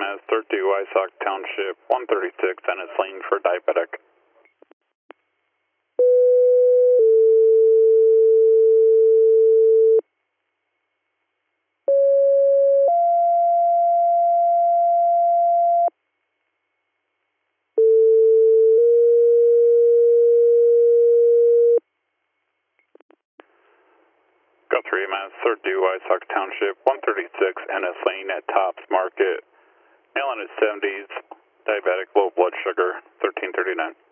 EMS 32 Wysock Township 136 Ennis Lane for diabetic. Guthrie EMS 32 Wysock Township 136 Ennis Lane at Tops Market. Male in his 70s, diabetic, low blood sugar, 1339.